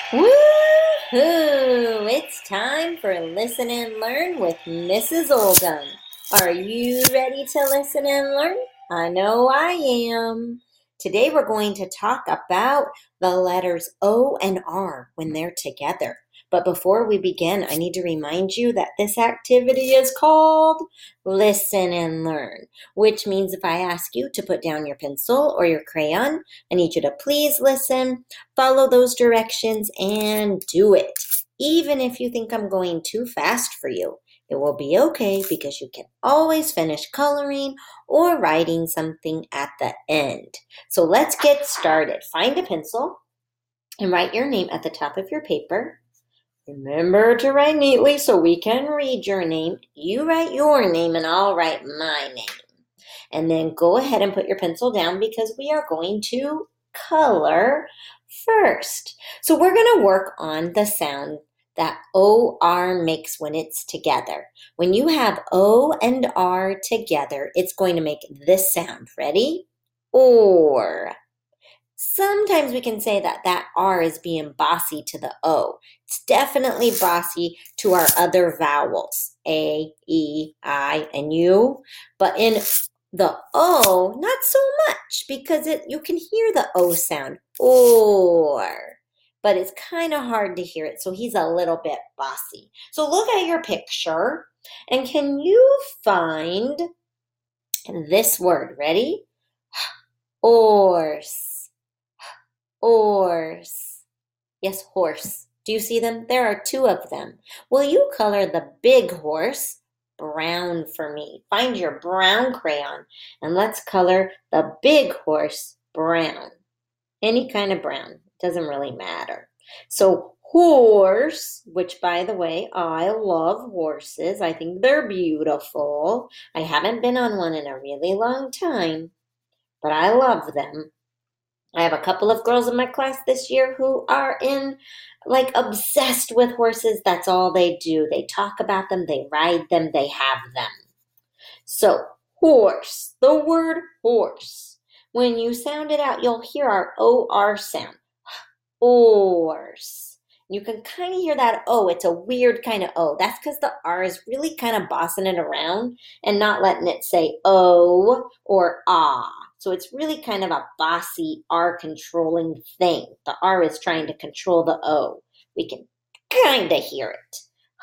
Woo-hoo! It's time for Listen and Learn with Mrs. Oldham. Are you ready to listen and learn? I know I am. Today we're going to talk about the letters O and R when they're together. But before we begin, I need to remind you that this activity is called Listen and Learn, which means if I ask you to put down your pencil or your crayon, I need you to please listen, follow those directions, and do it. Even if you think I'm going too fast for you, it will be okay because you can always finish coloring or writing something at the end. So let's get started. Find a pencil and write your name at the top of your paper. Remember to write neatly so we can read your name. You write your name and I'll write my name. And then go ahead and put your pencil down because we are going to color first. So we're going to work on the sound that O-R makes when it's together. When you have O and R together, it's going to make this sound. Ready? Or. Sometimes we can say that that R is being bossy to the O. It's definitely bossy to our other vowels, A, E, I, and U. But in the O, not so much because you can hear the O sound, or. But it's kind of hard to hear it, so he's a little bit bossy. So look at your picture, and can you find this word? Ready? Horse. Horse. Yes, horse. Do you see them? There are two of them. Will you color the big horse brown for me? Find your brown crayon and let's color the big horse brown. Any kind of brown. Doesn't really matter. So horse, which by the way, I love horses. I think they're beautiful. I haven't been on one in a really long time, but I love them. I have a couple of girls in my class this year who are obsessed with horses. That's all they do. They talk about them, they ride them, they have them. So, horse, the word horse. When you sound it out, you'll hear our O-R sound. Horse. You can kind of hear that O. It's a weird kind of O. That's because the R is really kind of bossing it around and not letting it say O or ah. So it's really kind of a bossy R controlling thing. The R is trying to control the O. We can kind of hear it.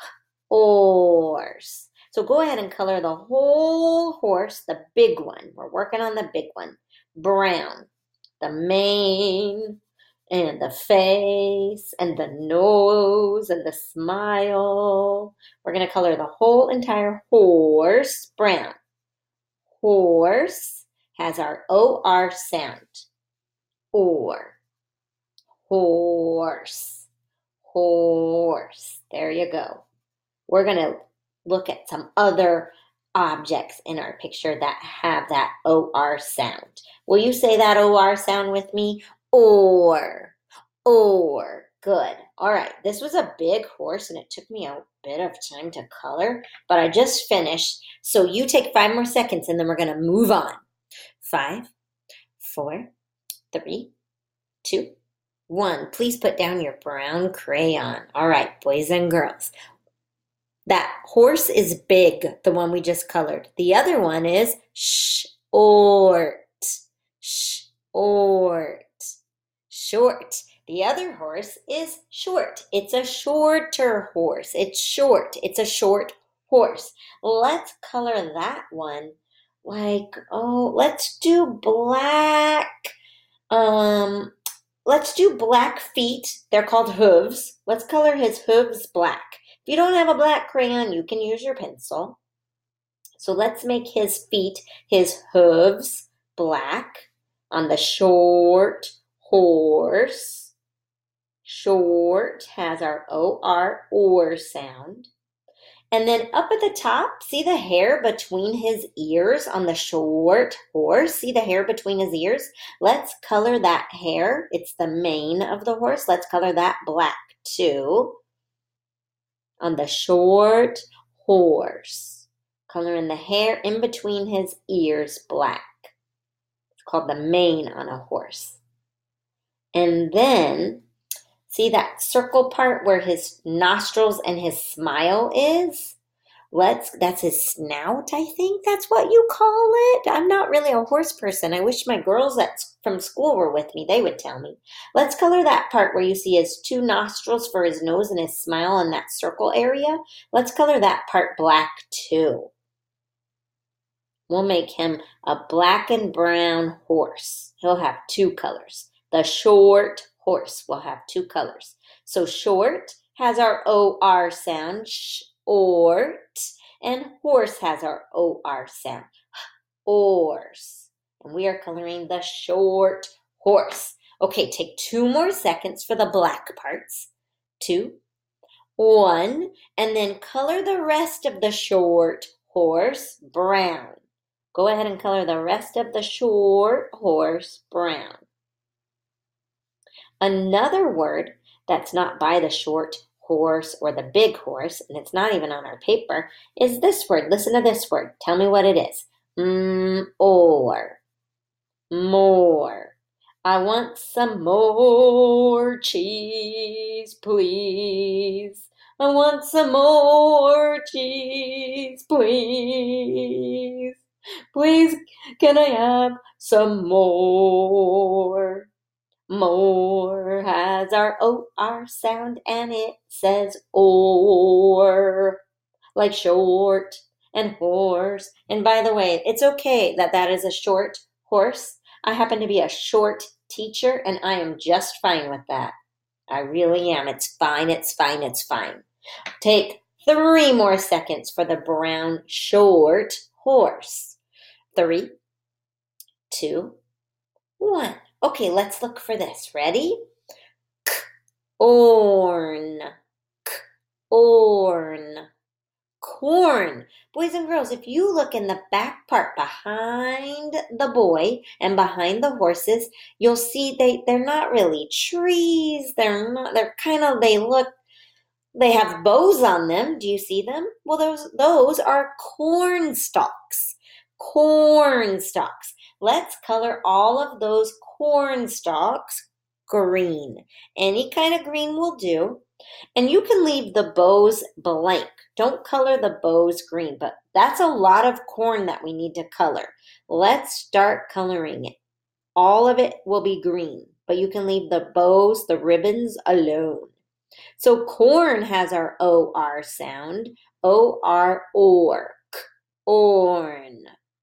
Horse. So go ahead and color the whole horse, the big one. We're working on the big one. Brown. The mane and the face and the nose and the smile. We're going to color the whole entire horse brown. Horse has our O-R sound. Or. Horse. Horse. There you go. We're going to look at some other objects in our picture that have that O-R sound. Will you say that O-R sound with me? Or. Good. All right. This was a big horse and it took me a bit of time to color, but I just finished. So you take 5 more seconds and then we're going to move on. 5, 4, 3, 2, 1. Please put down your brown crayon. All right, boys and girls. That horse is big, the one we just colored. The other one is short. Short. Short. The other horse is short. It's a shorter horse. It's short. It's a short horse. Let's color that one let's do black. Let's do black feet. They're called hooves. Let's color his hooves black. If you don't have a black crayon, you can use your pencil. So let's make his feet, his hooves, black on the short horse. Short has our O-R, or sound. And then up at the top, see the hair between his ears on the short horse? See the hair between his ears? Let's color that hair. It's the mane of the horse. Let's color that black too. On the short horse. Coloring the hair in between his ears black. It's called the mane on a horse. And then See that circle part where his nostrils and his smile is? That's his snout, I think that's what you call it. I'm not really a horse person. I wish my girls from school were with me. They would tell me. Let's color that part where you see his two nostrils for his nose and his smile in that circle area. Let's color that part black too. We'll make him a black and brown horse. He'll have two colors. The short horse will have two colors. So short has our O-R sound, short, and horse has our O-R sound, horse. And we are coloring the short horse. Okay, take 2 more seconds for the black parts. 2, 1, and then color the rest of the short horse brown. Go ahead and color the rest of the short horse brown. Another word that's not by the short horse or the big horse, and it's not even on our paper, is this word. Listen to this word. Tell me what it is. Or. More. I want some more cheese, please. I want some more cheese, please. Please, can I have some more? More has our O-R sound and it says or, like short and horse. And by the way, it's okay that is a short horse. I happen to be a short teacher and I am just fine with that. I really am. It's fine, it's fine, it's fine. Take 3 more seconds for the brown short horse. 3, 2, 1. Okay, let's look for this. Ready? Corn. Corn. Corn. Boys and girls, if you look in the back part behind the boy and behind the horses, you'll see they're not really trees. They have bows on them. Do you see them? Well, those are corn stalks. Corn stalks. Let's color all of those corn stalks green. Any kind of green will do. And you can leave the bows blank. Don't color the bows green, but that's a lot of corn that we need to color. Let's start coloring it. All of it will be green, but you can leave the bows, the ribbons alone. So corn has our O-R sound, O-R, or, orn,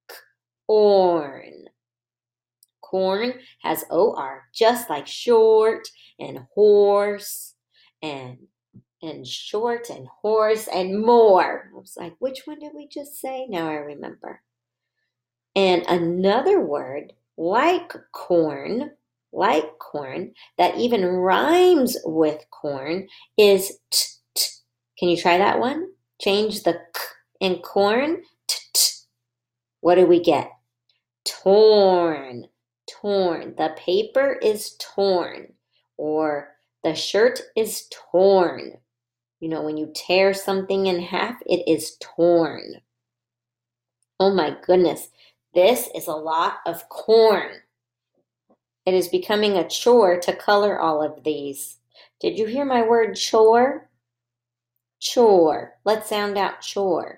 orn. Corn has O-R, just like short and horse and short and horse and more. I was like, which one did we just say? Now I remember. And another word, like corn, that even rhymes with corn is t. Can you try that one? Change the k in corn, t. What do we get? Torn, torn. The paper is torn, or the shirt is torn. You know, when you tear something in half, it is torn. Oh my goodness, this is a lot of corn. It is becoming a chore to color all of these. Did you hear my word chore? Chore. Let's sound out chore.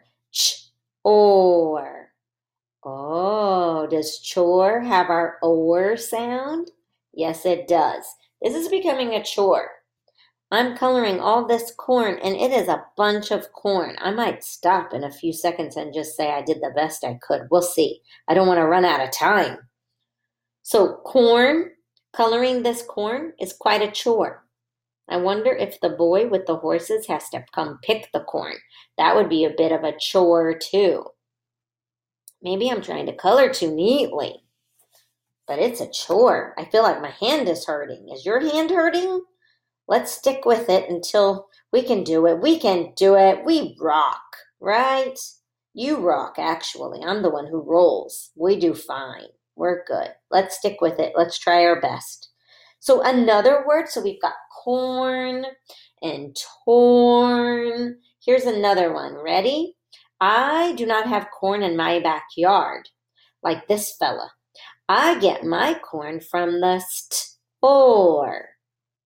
Or. Oh, does chore have our or sound? Yes, it does. This is becoming a chore. I'm coloring all this corn, and it is a bunch of corn. I might stop in a few seconds and just say I did the best I could. We'll see. I don't want to run out of time. So corn, coloring this corn is quite a chore. I wonder if the boy with the horses has to come pick the corn. That would be a bit of a chore too. Maybe I'm trying to color too neatly, but it's a chore. I feel like my hand is hurting. Is your hand hurting? Let's stick with it until we can do it. We can do it. We rock, right? You rock, actually. I'm the one who rolls. We do fine. We're good. Let's stick with it. Let's try our best. So another word. So we've got corn and torn. Here's another one. Ready? I do not have corn in my backyard, like this fella. I get my corn from the store.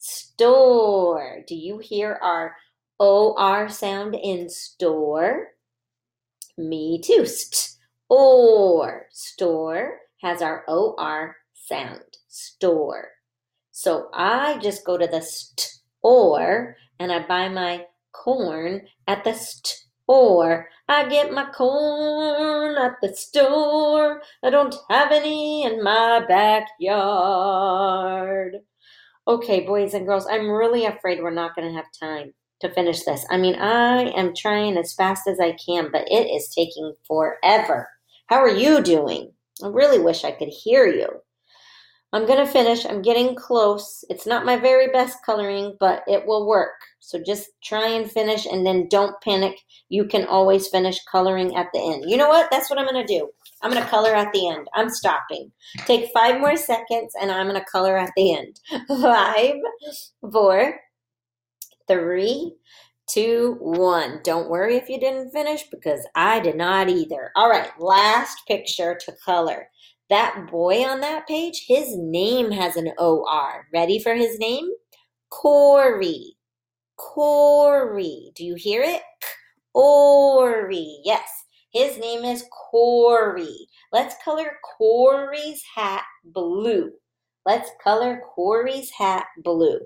Store. Do you hear our OR sound in store? Me too. St or. Store has our OR sound. Store. So I just go to the store and I buy my corn at the store. I get my corn at the store. I don't have any in my backyard. Okay, boys and girls, I'm really afraid we're not going to have time to finish this. I mean, I am trying as fast as I can, but it is taking forever. How are you doing? I really wish I could hear you. I'm going to finish. I'm getting close. It's not my very best coloring, but it will work. So just try and finish and then don't panic. You can always finish coloring at the end. You know what? That's what I'm going to do. I'm going to color at the end. I'm stopping. Take 5 more seconds and I'm going to color at the end. 5, 4, 3, 2, 1. Don't worry if you didn't finish because I did not either. All right, last picture to color. That boy on that page, his name has an O-R. Ready for his name? Corey. Corey. Do you hear it? Corey. Yes, his name is Corey. Let's color Corey's hat blue. Let's color Corey's hat blue.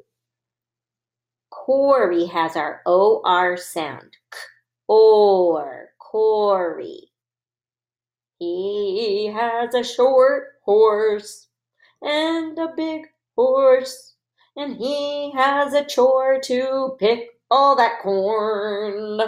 Corey has our O-R sound. Or, Corey. He has a short horse and a big horse, and he has a chore to pick all that corn.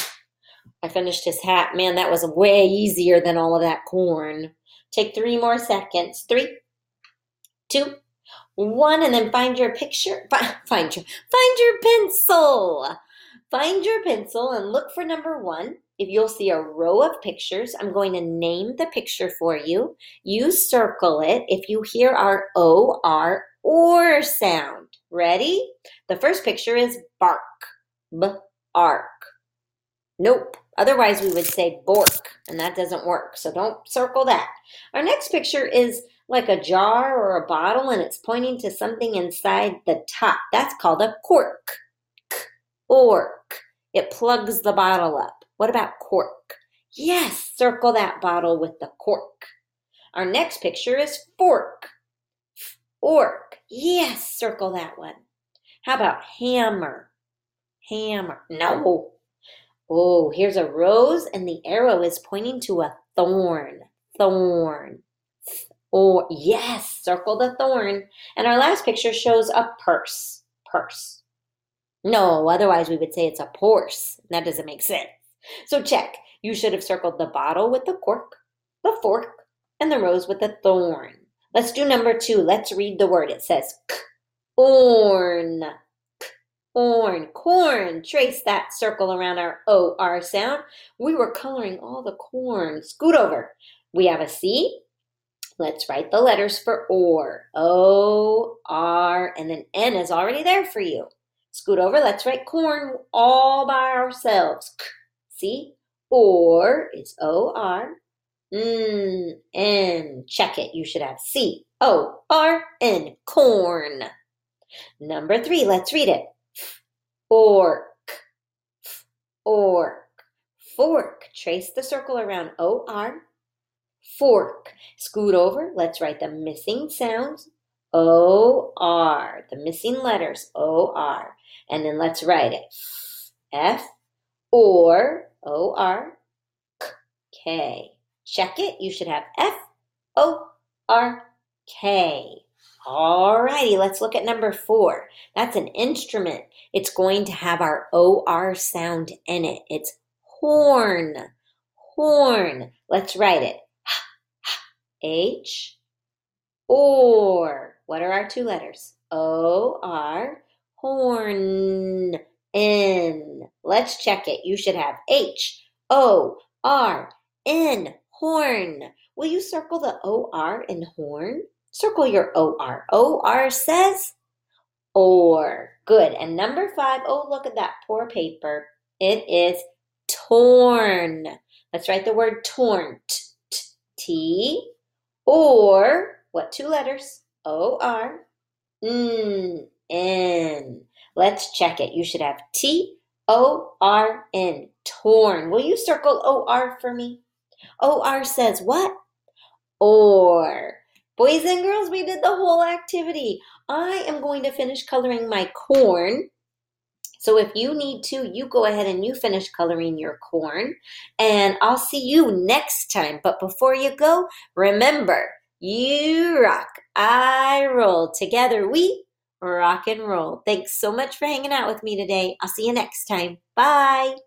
I finished his hat. Man, that was way easier than all of that corn. Take 3 more seconds. 3, 2, 1, and then find your picture. Find your pencil. Find your pencil and look for number 1. If you'll see a row of pictures, I'm going to name the picture for you. You circle it if you hear our O-R or sound. Ready? The first picture is bark. B-ark. Nope. Otherwise, we would say bork, and that doesn't work, so don't circle that. Our next picture is like a jar or a bottle, and it's pointing to something inside the top. That's called a cork. K-ork. It plugs the bottle up. What about cork? Yes, circle that bottle with the cork. Our next picture is fork. Fork. Yes, circle that one. How about hammer? Hammer. No. Oh, here's a rose, and the arrow is pointing to a thorn. Thorn. Or yes, circle the thorn. And our last picture shows a purse. Purse. No, otherwise we would say it's a porse. That doesn't make sense. So check. You should have circled the bottle with the cork, the fork, and the rose with the thorn. Let's do number 2. Let's read the word. It says corn. Corn, corn. Trace that circle around our O-R sound. We were coloring all the corn. Scoot over. We have a C. Let's write the letters for or. O-R, and then N is already there for you. Scoot over. Let's write corn all by ourselves. See? Or is O-R. N. Check it. You should have C-O-R-N. Corn. Number 3. Let's read it. Fork. Fork. Fork. Trace the circle around O-R. Fork. Scoot over. Let's write the missing sounds. O-R. The missing letters. O-R. And then let's write it. F. Or. O-R. K. Check it. You should have F-O-R-K. Alrighty, let's look at number 4. That's an instrument. It's going to have our O-R sound in it. It's horn. Horn. Let's write it. H. Or. What are our 2 letters? O-R. Horn. N. Let's check it. You should have H-O-R-N. Horn. Will you circle the O-R in horn? Circle your O-R. O-R says or. Good. And number 5, oh, look at that poor paper. It is torn. Let's write the word torn. T. Or, what 2 letters? O-R. Let's check it. You should have Torn. Torn. Will you circle OR for me? OR says what? Or. Boys and girls, we did the whole activity. I am going to finish coloring my corn. So if you need to, you go ahead and you finish coloring your corn. And I'll see you next time. But before you go, remember, you rock, I roll. Together we rock and roll. Thanks so much for hanging out with me today. I'll see you next time. Bye.